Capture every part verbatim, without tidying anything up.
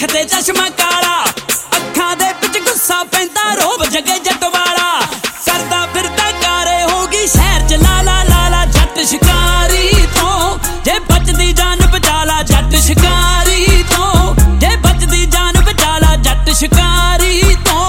ते चश्मा काला अखां दे विच गुस्सा पैंदा रोब जगे जट वाला करदा फिरदा कारे होगी शहर च लाला लाला जट शिकारी तो जे बचदी जान बचाला जट शिकारी तो जे बचदी जान बचाला जट शिकारी तो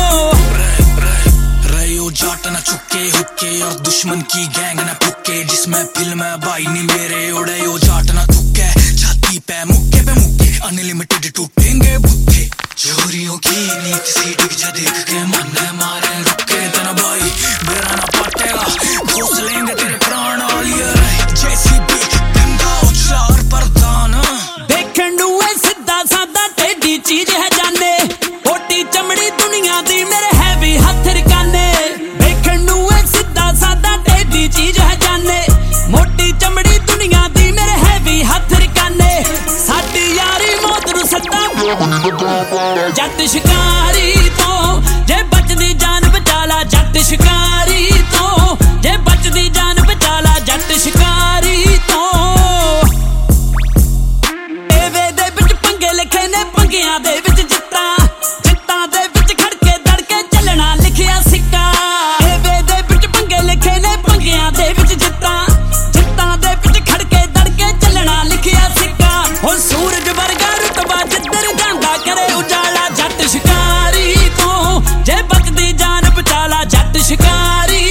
रयो जाट ना चुके हुक्के और दुश्मन की गैंग ना फुके जिसमें फिल्म है भाई नहीं मेरे उड़े यो जाट ना थुके छाती पे मुक्के पे मुक्के अनलिमिटेड टूटेंगे बुक्के चोरियों की नीति सी डिग जा देख के मन है मारे रुके तना भाई मेरा ना पटेगा घुस लेंगे तेरे प्राण आलिया जेसीबी गंदा उछला और प्रधान देखण नूं ए सिद्धा सादा टेढ़ी चीज है जाने मोटी चमड़ी दुनिया दी मेरे है भी हथ रकाने देखण नूं ए सिद्धा सादा टेढ़ी चीज है जाने मोटी चमड़ी दुनिया दी मेरे है भी हथ रकाने साडी यारी मौत नूं सदा जट शिकारी तो जे बचदी जान बचाला जट शिकारी तो जे बचदी जान बचाला जट शिकारी तो एवे दे विच पंगे लिखे ने पंगियां दे विच जित्तां जित्तां दे विच खड़के दड़के चलना लिखिया सिक्का एवे दे विच पंगे लिखे ने पंगियां दे विच जित्तां जित्तां दे विच खड़के दड़के चलना लिखिया सिक्का हुण सूरज वर्गा रुतबा जिद्दर जांदा करे उजाला जट शिकारी तो जे बचदी जान बचाला जट शिकारी